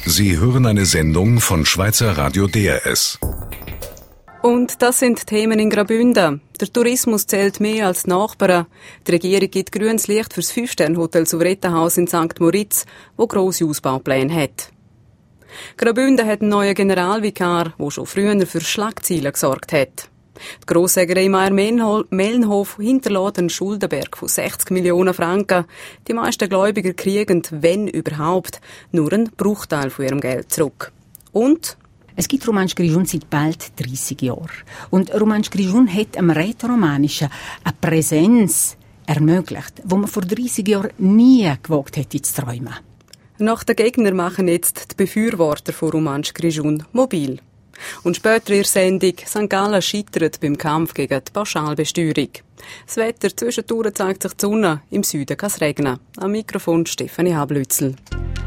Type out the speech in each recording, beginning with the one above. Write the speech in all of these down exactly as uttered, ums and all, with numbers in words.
Sie hören eine Sendung von Schweizer Radio D R S. Und das sind Themen in Graubünden. Der Tourismus zählt mehr als die Nachbarn. Die Regierung gibt grünes Licht für das Fünf-Sterne-Hotel Suvrettenhaus in Sankt Moritz, das grosse Ausbaupläne hat. Graubünden hat einen neuen Generalvikar, der schon früher für Schlagzeilen gesorgt hat. Die Grossägerei Meier-Mellenhof hinterlässt einen Schuldenberg von sechzig Millionen Franken. Die meisten Gläubiger kriegen, wenn überhaupt, nur einen Bruchteil von ihrem Geld zurück. Und es gibt Romansch Grischun seit bald dreissig Jahren. Und Romansch Grischun hat am Rätoromanischen eine Präsenz ermöglicht, die man vor dreissig Jahren nie gewagt hätte zu träumen. Nach den Gegnern machen jetzt die Befürworter von Romansch Grischun mobil. Und später in der Sendung, Sankt Gallen scheitert beim Kampf gegen die Pauschalbesteuerung. Das Wetter zwischendurch zeigt sich die Sonne, im Süden kann es regnen. Am Mikrofon Stefanie Hablützel.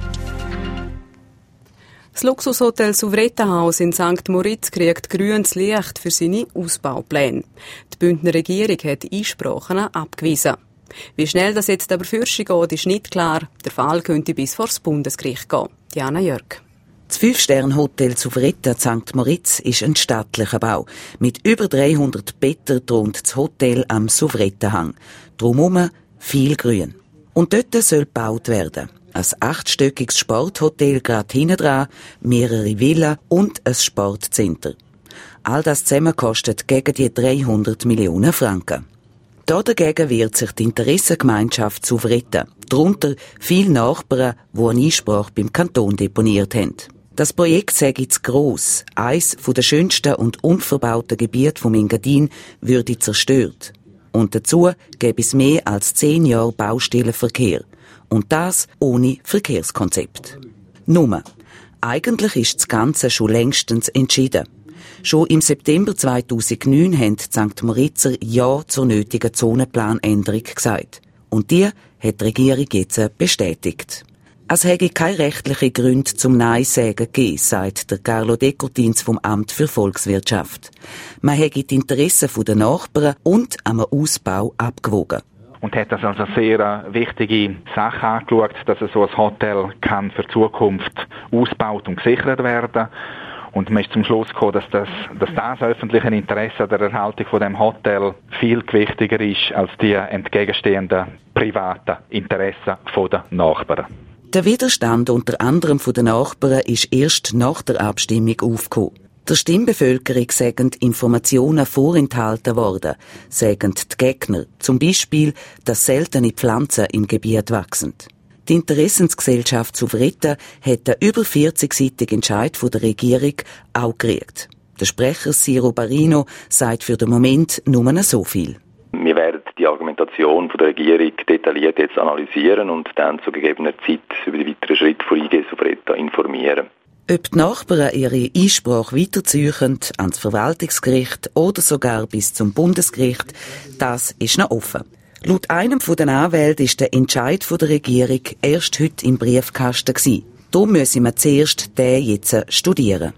Das Luxushotel Suvrettenhaus in Sankt Moritz kriegt grünes Licht für seine Ausbaupläne. Die Bündner Regierung hat Einsprachen abgewiesen. Wie schnell das jetzt aber fürschen geht, ist nicht klar. Der Fall könnte bis vor das Bundesgericht gehen. Diana Jörg. Das Fünf-Sterne-Hotel Suvretten Sankt Moritz ist ein stattlicher Bau. Mit über dreihundert Betten thront das Hotel am Suvrettenhang. Drumherum viel Grün. Und dort soll gebaut werden. Ein achtstöckiges Sporthotel gerade hinten dran, mehrere Villen und ein Sportcenter. All das zusammen kostet gegen die dreihundert Millionen Franken. Dagegen wehrt sich die Interessengemeinschaft Suvretten. Darunter viele Nachbarn, die eine Einsprache beim Kanton deponiert haben. Das Projekt sei zu gross. Eines der schönsten und unverbauten Gebiete vom Engadin würde zerstört. Und dazu gäbe es mehr als zehn Jahre Baustellenverkehr. Und das ohne Verkehrskonzept. Nur, eigentlich ist das Ganze schon längstens entschieden. Schon im September zweitausendneun haben die Sankt Moritzer Ja zur nötigen Zonenplanänderung gesagt. Und die hat die Regierung jetzt bestätigt. Es hätte keine rechtlichen Gründe zum Nein-Sagen gegeben, sagt der Carlo Decotins vom Amt für Volkswirtschaft. Man hätte die Interessen der Nachbarn und am Ausbau abgewogen. Und hat das als eine sehr wichtige Sache angeschaut, dass so ein Hotel kann für die Zukunft ausgebaut und gesichert werden. Und man ist zum Schluss gekommen, dass das, dass das öffentliche Interesse an der Erhaltung von dem Hotel viel gewichtiger ist als die entgegenstehenden privaten Interessen der Nachbarn. Der Widerstand unter anderem von den Nachbarn ist erst nach der Abstimmung aufgekommen. Der Stimmbevölkerung sagen Informationen vorenthalten worden, sagen die Gegner, zum Beispiel, dass seltene Pflanzen im Gebiet wachsen. Die Interessensgesellschaft Suvretten hat den über vierzigseitigen Entscheid von der Regierung auch gekriegt. Der Sprecher Ciro Barino sagt für den Moment nur so viel. Wir werden die Argumentation von der Regierung detailliert jetzt analysieren und dann zu gegebener Zeit über die weiteren Schritte von I G Suvretten informieren. Ob die Nachbarn ihre Einsprache weiterziehen ans Verwaltungsgericht oder sogar bis zum Bundesgericht, das ist noch offen. Laut einem der Anwälte ist der Entscheid der Regierung erst heute im Briefkasten gewesen. Darum müssen wir zuerst den jetzt studieren.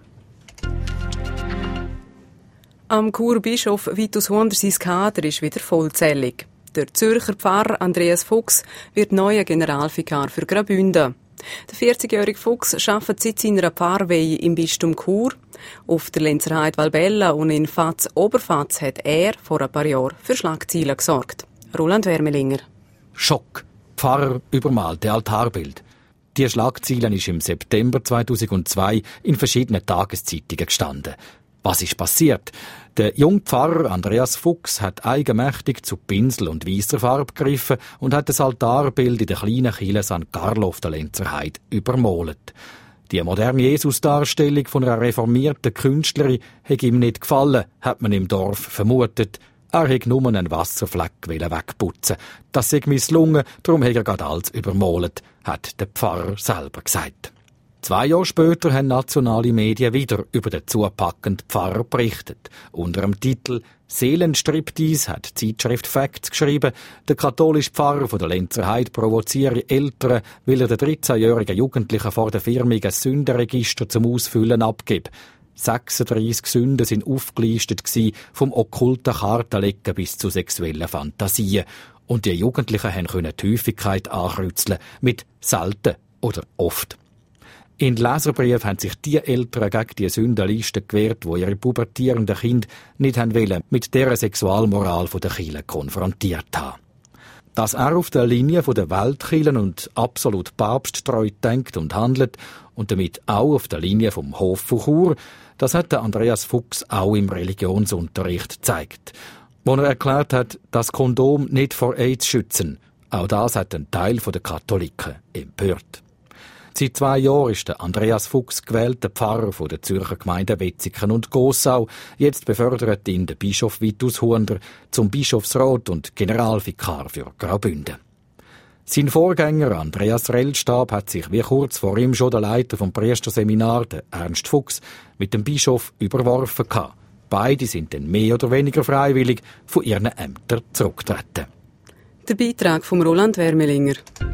Am Churbischof Vitus Hunder sein Kader ist wieder vollzählig. Der Zürcher Pfarrer Andreas Fuchs wird neuer Generalvikar für Graubünden. Der vierzigjährige Fuchs arbeitet seit seiner Pfarrweihe im Bistum Chur. Auf der Lenzerheide Valbella und in Fatz-Oberfatz hat er vor ein paar Jahren für Schlagzeilen gesorgt. Roland Wermelinger. Schock. Pfarrer übermalte Altarbild. Die Schlagzeile ist im September zweitausendzwei in verschiedenen Tageszeitungen gestanden. Was ist passiert? Der junge Pfarrer Andreas Fuchs hat eigenmächtig zu Pinsel und weisser Farbe gegriffen und hat das Altarbild in der kleinen Kirche Sankt Carlo auf der Lenzerheide übermalt. Die moderne Jesusdarstellung von einer reformierten Künstlerin hat ihm nicht gefallen, hat man im Dorf vermutet. Er hätte nur einen Wasserfleck wegputzen. Das sei misslungen, darum hat er gerade alles übermalt, hat der Pfarrer selber gesagt. Zwei Jahre später haben nationale Medien wieder über den zupackenden Pfarrer berichtet. Unter dem Titel «Seelenstriptease» hat die Zeitschrift Facts geschrieben, der katholische Pfarrer von der Lenzerheide provoziere Eltern, weil er den dreizehnjährigen Jugendlichen vor der Firma ein Sündenregister zum Ausfüllen abgibt. sechsunddreissig Sünden sind aufgelistet gsi, vom okkulten Kartenlegen bis zu sexuellen Fantasien. Und die Jugendlichen können die Häufigkeit ankreuzeln mit selten oder oft. In Leserbriefen haben sich die Eltern gegen die Sündenliste gewehrt, die ihre pubertierenden Kinder nicht haben wollen, mit dieser Sexualmoral der Kirche konfrontiert haben. Dass er auf der Linie der Weltkirchen und absolut papsttreu denkt und handelt und damit auch auf der Linie vom Hof von Chur, das hat der Andreas Fuchs auch im Religionsunterricht gezeigt, wo er erklärt hat, dass Kondom nicht vor AIDS schützen. Auch das hat ein Teil der Katholiken empört. Seit zwei Jahren ist der Andreas Fuchs gewählter Pfarrer von der Zürcher Gemeinden Wetzikon und Gossau. Jetzt befördert ihn der Bischof Vitus Hunder zum Bischofsrat und Generalvikar für Graubünden. Sein Vorgänger Andreas Rellstab hat sich wie kurz vor ihm schon der Leiter vom Priesterseminar, der Ernst Fuchs, mit dem Bischof überworfen gehabt. Beide sind dann mehr oder weniger freiwillig von ihren Ämtern zurückgetreten. Der Beitrag von Roland Wermelinger.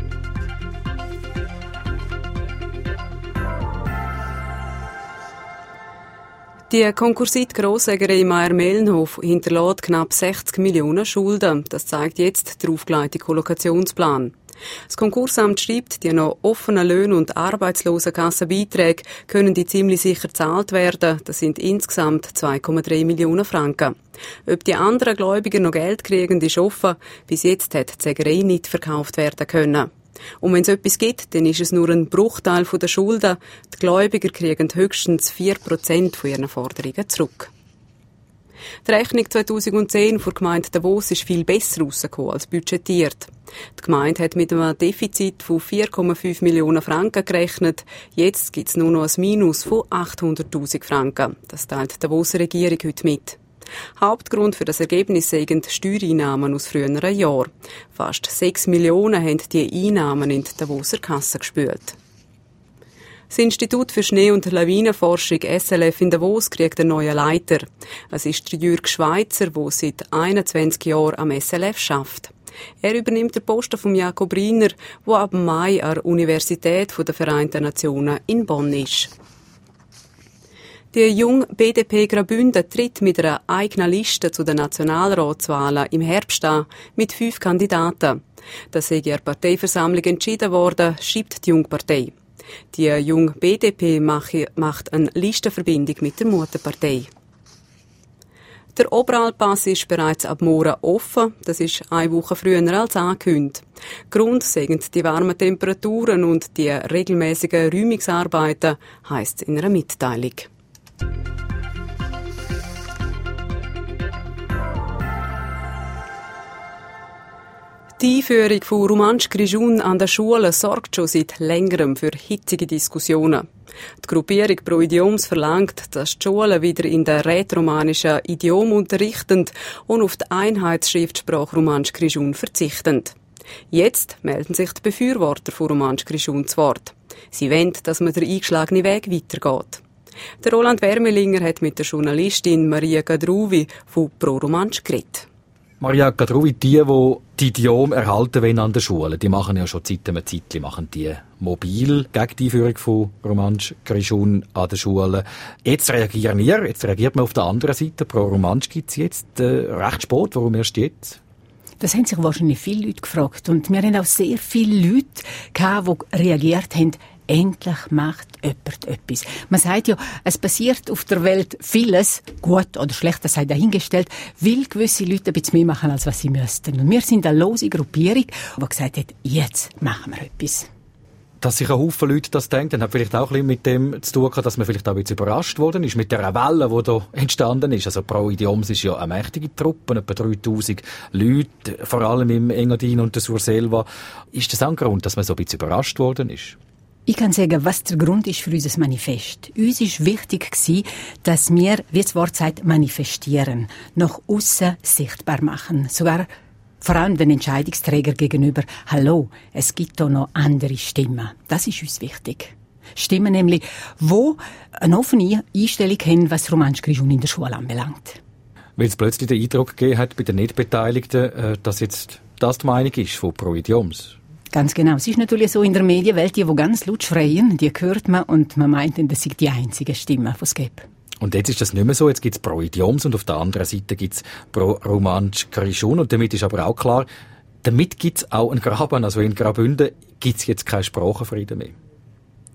Die Konkursit Grossägerei Meier-Mellenhof hinterlässt knapp sechzig Millionen Schulden. Das zeigt jetzt der aufgelegte Kollokationsplan. Das Konkursamt schreibt, die noch offenen Löhne und Arbeitslosensassenbeiträge können die ziemlich sicher gezahlt werden. Das sind insgesamt zwei Komma drei Millionen Franken. Ob die anderen Gläubiger noch Geld kriegen, ist offen. Bis jetzt hat die Sägerei nicht verkauft werden können. Und wenn es etwas gibt, dann ist es nur ein Bruchteil der Schulden. Die Gläubiger kriegen höchstens vier Prozent von ihren Forderungen zurück. Die Rechnung zweitausendzehn für die Gemeinde Davos ist viel besser rausgekommen als budgetiert. Die Gemeinde hat mit einem Defizit von vier Komma fünf Millionen Franken gerechnet. Jetzt gibt es nur noch ein Minus von achthunderttausend Franken. Das teilt die Davoser Regierung heute mit. Hauptgrund für das Ergebnis sind Steuereinnahmen aus früheren Jahren. Fast sechs Millionen haben die Einnahmen in die Davoser Kasse gespült. Das Institut für Schnee- und Lawinenforschung S L F in Davos kriegt einen neuen Leiter. Es ist der Jürg Schweizer, der seit einundzwanzig Jahren am S L F schafft. Er übernimmt den Posten von Jakob Riener, der ab Mai an der Universität der Vereinten Nationen in Bonn ist. Die junge B D P Graubünden tritt mit einer eigenen Liste zu den Nationalratswahlen im Herbst an, mit fünf Kandidaten. Das sei in der Parteiversammlung entschieden worden, schreibt die Jungpartei. Die junge B D P macht eine Listenverbindung mit der Mutterpartei. Der Oberalpass ist bereits ab morgen offen. Das ist eine Woche früher als angekündigt. Grund sind die warmen Temperaturen und die regelmäßigen Räumungsarbeiten, heisst es in einer Mitteilung. Die Einführung von Romansch Grischun an der Schule sorgt schon seit längerem für hitzige Diskussionen. Die Gruppierung Pro Idioms verlangt, dass die Schulen wieder in der rätoromanischen Idiom unterrichten und auf die Einheitsschriftsprache Romansch Grischun verzichten. Jetzt melden sich die Befürworter von Romansch Grischun zu Wort. Sie wollen, dass man den eingeschlagenen Weg weitergeht. Der Roland Wermelinger hat mit der Journalistin Maria Gadruvi von Pro Romansch geredet. Maria Gadruvi, die, die die Idiom erhalten wollen an der Schule, die machen ja schon seit einem Zeitchen, machen die mobil gegen die Einführung von Romansch Grischun an der Schule. Jetzt reagieren wir, jetzt reagiert man auf der anderen Seite. Pro Romansch gibt es jetzt äh, recht spät. Warum erst jetzt? Das haben sich wahrscheinlich viele Leute gefragt. Und wir haben auch sehr viele Leute gehabt, die reagiert haben, endlich macht jemand etwas. Man sagt ja, es passiert auf der Welt vieles, gut oder schlecht, das sei dahingestellt, weil gewisse Leute ein bisschen mehr machen, als was sie müssten. Und wir sind eine lose Gruppierung, die gesagt hat, jetzt machen wir etwas. Dass sich ein Haufen Leute das denken, hat vielleicht auch ein bisschen mit dem zu tun gehabt, dass man vielleicht auch ein bisschen überrascht worden ist, mit der Welle, die da entstanden ist. Also Pro Idioms ist ja eine mächtige Truppe, etwa dreitausend Leute, vor allem im Engadin und der Surselva. Ist das auch ein Grund, dass man so ein bisschen überrascht worden ist? Ich kann sagen, was der Grund ist für unser Manifest. Uns war wichtig, dass wir, wie das Wort sagt, manifestieren, nach aussen sichtbar machen. Sogar vor allem den Entscheidungsträger gegenüber. Hallo, es gibt da noch andere Stimmen. Das ist uns wichtig. Stimmen nämlich, die eine offene Einstellung haben, was Romansch Grischun in der Schule anbelangt. Weil es plötzlich den Eindruck gegeben hat bei den Nicht-Beteiligten, dass jetzt das die Meinung ist von Pro Idioms. Ganz genau. Es ist natürlich so in der Medienwelt, die, die ganz laut schreien, die hört man und man meint, das sind die einzigen Stimmen, die es gibt. Und jetzt ist das nicht mehr so. Jetzt gibt es Pro Idioms und auf der anderen Seite gibt es Pro Romansch Grischun. Und damit ist aber auch klar, damit gibt es auch einen Graben. Also in Graubünden gibt es jetzt keinen Sprachenfrieden mehr.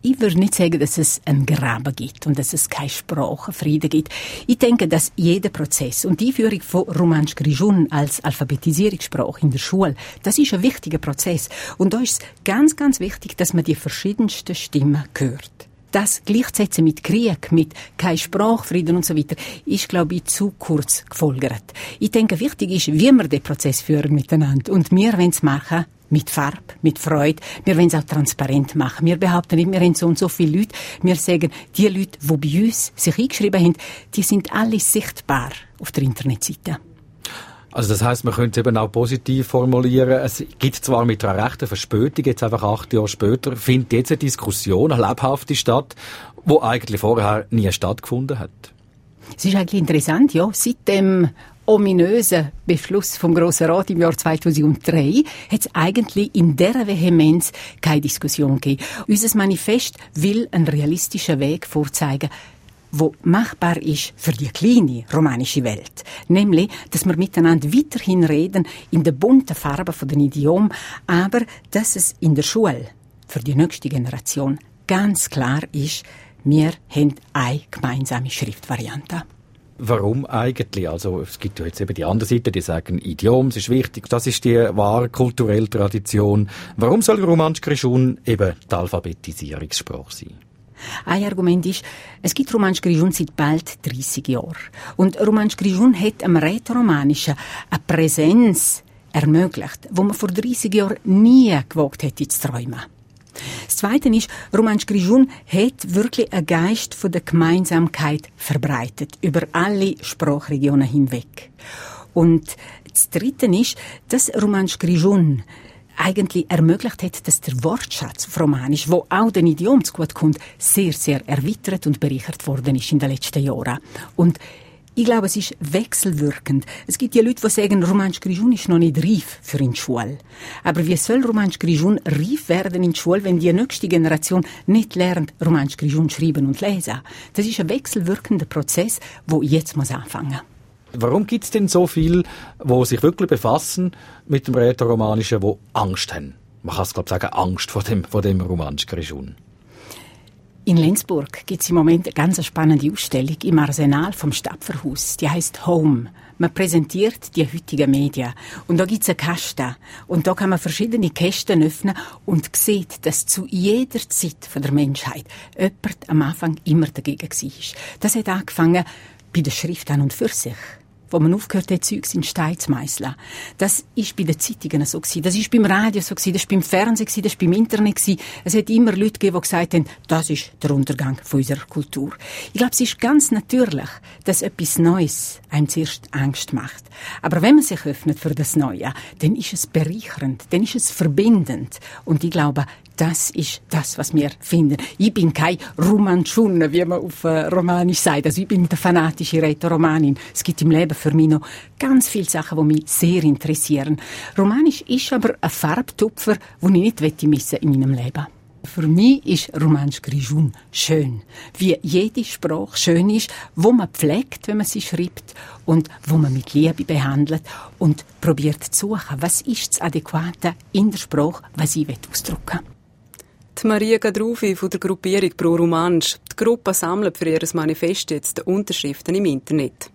ich würde nicht sagen, dass es einen Graben gibt und dass es keine Sprachenfrieden gibt. Ich denke, dass jeder Prozess und die Einführung von Romansch Grischun als Alphabetisierungssprache in der Schule, das ist ein wichtiger Prozess. Und da ist es ganz, ganz wichtig, dass man die verschiedensten Stimmen hört. Das gleichzusetzen mit Krieg, mit kein Sprachfrieden und so weiter, ist, glaube ich, zu kurz gefolgert. Ich denke, wichtig ist, wie wir den Prozess führen miteinander. Und wir wollen es machen mit Farbe, mit Freude. Wir wollen es auch transparent machen. Wir behaupten nicht, wir haben so und so viele Leute. Wir sagen, die Leute, die bei uns sich eingeschrieben haben, die sind alle sichtbar auf der Internetseite. Also das heisst, man könnte es eben auch positiv formulieren. Es gibt zwar mit einer rechten Verspätung, jetzt einfach acht Jahre später, findet jetzt eine Diskussion, eine lebhafte statt, die eigentlich vorher nie stattgefunden hat. Es ist eigentlich interessant, ja, seit dem ominösen Beschluss vom Grossen Rat im Jahr zweitausenddrei hat es eigentlich in dieser Vehemenz keine Diskussion gegeben. Unser Manifest will einen realistischen Weg vorzeigen, wo machbar ist für die kleine romanische Welt. Nämlich, dass wir miteinander weiterhin reden in den bunten Farben von den Idiomen, aber dass es in der Schule für die nächste Generation ganz klar ist, wir haben eine gemeinsame Schriftvariante. Warum eigentlich? Also es gibt ja jetzt eben die andere Seite, die sagen, Idiom, es ist wichtig, das ist die wahre kulturelle Tradition. Warum soll Romansch Grischun eben die Alphabetisierungssprache sein? Ein Argument ist, es gibt Romansch Grischun seit bald dreissig Jahren. Und Romansch Grischun hat am Rätoromanischen eine Präsenz ermöglicht, wo man vor dreissig Jahren nie gewagt hätte zu träumen. Das Zweite ist, Romansch Grischun hat wirklich einen Geist von der Gemeinsamkeit verbreitet, über alle Sprachregionen hinweg. Und das Dritte ist, dass Romansch Grischun eigentlich ermöglicht hat, dass der Wortschatz auf Romanisch, wo auch den Idiom zu gut kommt, sehr, sehr erweitert und bereichert worden ist in den letzten Jahren. Und ich glaube, es ist wechselwirkend. Es gibt ja Leute, die sagen, Romansch Grischun ist noch nicht reif für in die Schule. Aber wie soll Romansch Grischun reif werden in die Schule, wenn die nächste Generation nicht lernt, Romansch Grischun schreiben und lesen? Das ist ein wechselwirkender Prozess, der jetzt muss anfangen. Warum gibt es denn so viele, die sich wirklich befassen mit dem Rätoromanischen, die Angst haben? Man kann es, glaube ich, sagen, Angst vor dem, vor dem Romansch Grischun. In Lenzburg gibt es im Moment eine ganz spannende Ausstellung im Arsenal vom Stapferhaus. Die heisst Home. Man präsentiert die heutigen Medien. Und da gibt es einen Kasten. Und da kann man verschiedene Kästen öffnen und sieht, dass zu jeder Zeit von der Menschheit jemand am Anfang immer dagegen war. Das hat angefangen bei der Schrift an und für sich, wo man aufgehört hat, Zeugs in Stein zu meisseln. Das ist bei den Zeitungen so gewesen, das ist beim Radio so gewesen, das ist beim Fernsehen gewesen, das ist beim Internet gewesen. Es hat immer Leute gegeben, die gesagt haben, das ist der Untergang von unserer Kultur. Ich glaube, es ist ganz natürlich, dass etwas Neues einem zuerst Angst macht. Aber wenn man sich öffnet für das Neue, dann ist es bereichernd, dann ist es verbindend. Und ich glaube, das ist das, was wir finden. Ich bin kein Romanschun, wie man auf äh, Romanisch sagt. Also ich bin eine fanatische Rätoromanin. Es gibt im Leben für mich noch ganz viele Sachen, die mich sehr interessieren. Romanisch ist aber ein Farbtupfer, den ich nicht missen in meinem Leben. Für mich ist Romansch Grischun schön. Wie jede Sprache schön ist, wo man pflegt, wenn man sie schreibt und wo man mit Liebe behandelt und probiert zu suchen, was ist das Adäquate in der Sprache, was ich ausdrücken will. Die Maria Gadrufi von der Gruppierung Pro Romansch. Die Gruppe sammelt für ihr Manifest jetzt Unterschriften im Internet.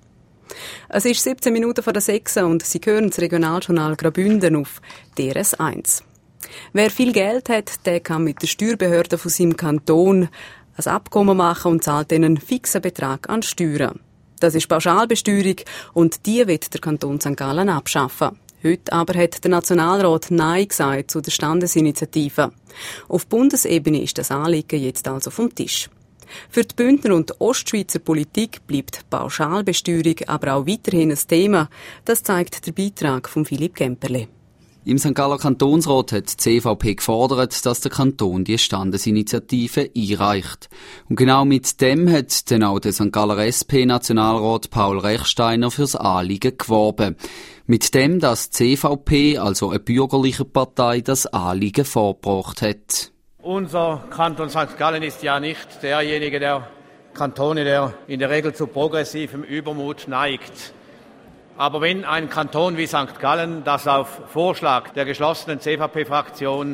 Es ist siebzehn Minuten vor der sechs und Sie hören das Regionaljournal Graubünden auf D R S eins. Wer viel Geld hat, der kann mit der Steuerbehörde von seinem Kanton ein Abkommen machen und zahlt einen fixen Betrag an Steuern. Das ist Pauschalbesteuerung und die wird der Kanton Sankt Gallen abschaffen. Heute aber hat der Nationalrat Nein gesagt zu der Standesinitiative. Auf Bundesebene ist das Anliegen jetzt also vom Tisch. Für die Bündner und Ostschweizer Politik bleibt die Pauschalbesteuerung aber auch weiterhin ein Thema. Das zeigt der Beitrag von Philipp Gemperle. Im Sankt Galler Kantonsrat hat die C V P gefordert, dass der Kanton die Standesinitiative einreicht. Und genau mit dem hat dann auch der Sankt Galler S P-Nationalrat Paul Rechsteiner fürs Anliegen geworben. Mit dem, dass die C V P, also eine bürgerliche Partei, das Anliegen vorgebracht hat. Unser Kanton Sankt Gallen ist ja nicht derjenige der Kantone, der in der Regel zu progressivem Übermut neigt. Aber wenn ein Kanton wie Sankt Gallen, das auf Vorschlag der geschlossenen C V P-Fraktion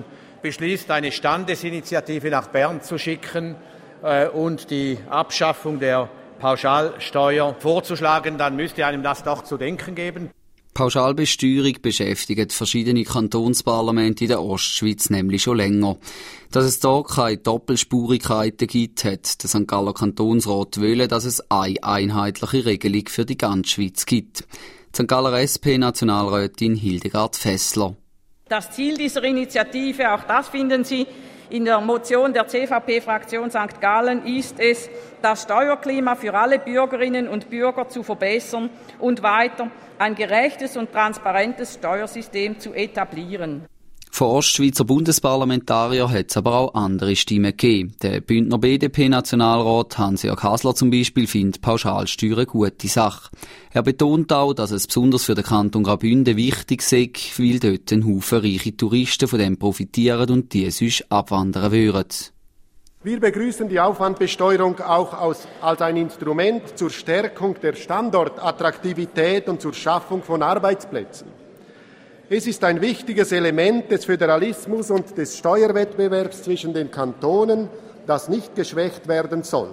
beschließt, eine Standesinitiative nach Bern zu schicken äh, und die Abschaffung der Pauschalsteuer vorzuschlagen, dann müsste einem das doch zu denken geben. Pauschalbesteuerung beschäftigt verschiedene Kantonsparlamente in der Ostschweiz nämlich schon länger. Dass es da keine Doppelspurigkeiten gibt, hat der Sankt Galler Kantonsrat wollen, dass es eine einheitliche Regelung für die ganze Schweiz gibt. Die Sankt Galler S P-Nationalrätin Hildegard Fessler. Das Ziel dieser Initiative, auch das finden Sie in der Motion der C V P-Fraktion Sankt Gallen, ist es, das Steuerklima für alle Bürgerinnen und Bürger zu verbessern und weiter ein gerechtes und transparentes Steuersystem zu etablieren. Von Ostschweizer Bundesparlamentarier hat es aber auch andere Stimmen gegeben. Der Bündner B D P-Nationalrat Hans-Jörg Hasler zum Beispiel findet Pauschalsteuer eine gute Sache. Er betont auch, dass es besonders für den Kanton Graubünden wichtig sei, weil dort ein Haufen reiche Touristen von dem profitieren und die sonst abwandern würden. Wir begrüßen die Aufwandbesteuerung auch als, als ein Instrument zur Stärkung der Standortattraktivität und zur Schaffung von Arbeitsplätzen. Es ist ein wichtiges Element des Föderalismus und des Steuerwettbewerbs zwischen den Kantonen, das nicht geschwächt werden soll.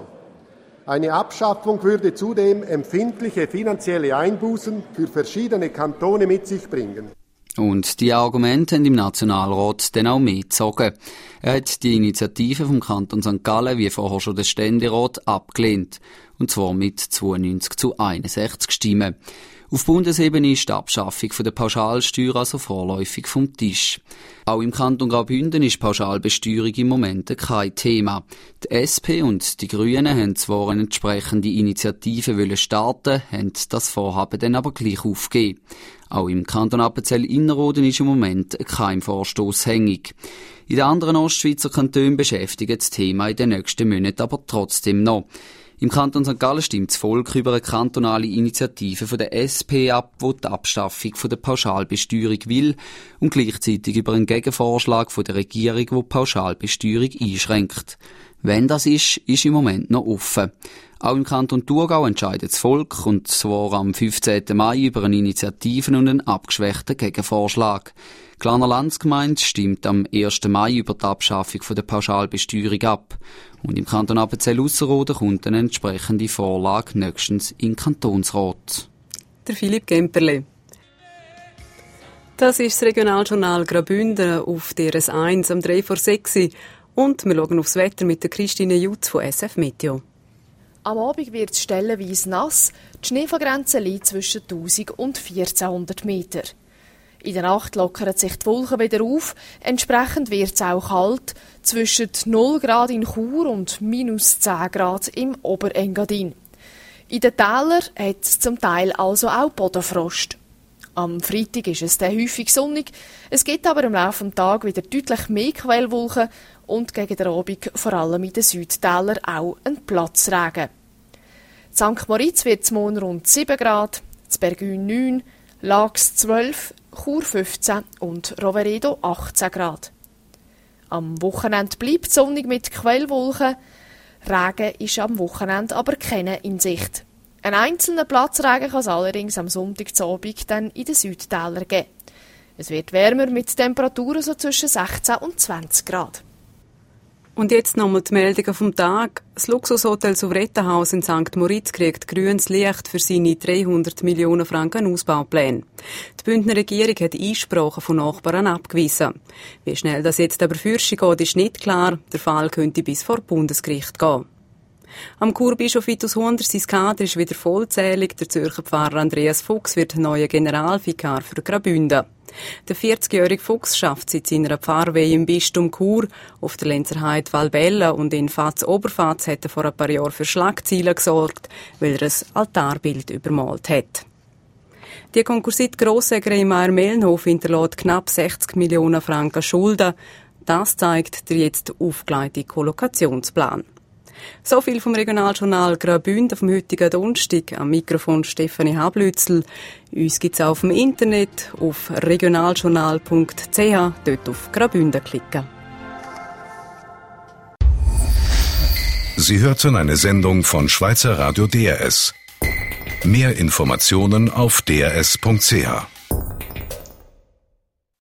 Eine Abschaffung würde zudem empfindliche finanzielle Einbußen für verschiedene Kantone mit sich bringen. Und die Argumente haben im Nationalrat dann auch mitgezogen. Er hat die Initiative vom Kanton Sankt Gallen, wie vorher schon der Ständerat, abgelehnt. Und zwar mit zweiundneunzig zu einundsechzig Stimmen. Auf Bundesebene ist die Abschaffung der Pauschalsteuer also vorläufig vom Tisch. Auch im Kanton Graubünden ist Pauschalbesteuerung im Moment kein Thema. Die S P und die Grünen haben zwar eine entsprechende Initiative starten, haben das Vorhaben dann aber gleich aufgegeben. Auch im Kanton Appenzell-Innerrhoden ist im Moment kein Vorstoss hängig. In den anderen Ostschweizer Kantonen beschäftigt das Thema in den nächsten Monaten aber trotzdem noch. Im Kanton Sankt Gallen stimmt das Volk über eine kantonale Initiative von der S P ab, die die Abschaffung von der Pauschalbesteuerung will und gleichzeitig über einen Gegenvorschlag von der Regierung, der die Pauschalbesteuerung einschränkt. Wenn das ist, ist im Moment noch offen. Auch im Kanton Thurgau entscheidet das Volk, und zwar am fünfzehnten Mai über eine Initiative und einen abgeschwächten Gegenvorschlag. Die Glarner Landsgemeinde stimmt am ersten Mai über die Abschaffung der Pauschalbesteuerung ab. Und im Kanton Appenzell-Ausserrhoden kommt eine entsprechende Vorlage nächstens in den Kantonsrat. Der Philipp Gemperle. Das ist das Regionaljournal Graubünden auf D R S eins am drei vor sechs. Und wir schauen aufs Wetter mit der Christine Jutz von S F Meteo. Am Abend wird es stellenweise nass. Die Schneefallgrenze liegt zwischen tausend und vierzehnhundert Meter. In der Nacht lockern sich die Wolken wieder auf. Entsprechend wird es auch kalt. Zwischen null Grad in Chur und minus zehn Grad im Oberengadin. In den Tälern hat es zum Teil also auch Bodenfrost. Am Freitag ist es dann häufig sonnig. Es gibt aber im Laufe des Tages wieder deutlich mehr Quellwolken und gegen den Abend vor allem in den Südtälern auch ein Platzregen. In Sankt Moritz wird es morgen rund sieben Grad, in Bergün neun, Laax zwölf, Chur fünfzehn und Roveredo achtzehn Grad. Am Wochenende bleibt es sonnig mit Quellwolken. Regen ist am Wochenende aber keine in Sicht. Ein einzelner Platzregen kann es allerdings am Sonntagabend dann in den Südtälern geben. Es wird wärmer mit Temperaturen so zwischen sechzehn und zwanzig Grad. Und jetzt nochmal die Meldungen vom Tag. Das Luxushotel Suvrettenhaus in Sankt Moritz kriegt grünes Licht für seine dreihundert Millionen Franken Ausbaupläne. Die Bündner Regierung hat Einsprachen von Nachbarn abgewiesen. Wie schnell das jetzt aber fürschen geht, ist nicht klar. Der Fall könnte bis vor Bundesgericht gehen. Am Churbischof Vitus Hunder, sein Kader ist wieder vollzählig. Der Zürcher Pfarrer Andreas Fuchs wird neuer Generalvikar für Graubünden. Der vierzigjährige Fuchs schafft seit seiner Pfarrweihe im Bistum Chur auf der Lenzerheide Valbella und in Fatz-Oberfatz hat er vor ein paar Jahren für Schlagzeilen gesorgt, weil er ein Altarbild übermalt hat. Die Konkursit Grossägerin Meier-Mellenhof hinterlässt knapp sechzig Millionen Franken Schulden. Das zeigt der jetzt aufgelegte Kollokationsplan. So viel vom Regionaljournal Graubünden vom heutigen Donnerstag. Am Mikrofon Stefanie Hablützel. Uns gibt's auch auf dem Internet auf regionaljournal punkt c h. Dort auf Graubünden klicken. Sie hörten eine Sendung von Schweizer Radio D R S. Mehr Informationen auf d r s punkt c h.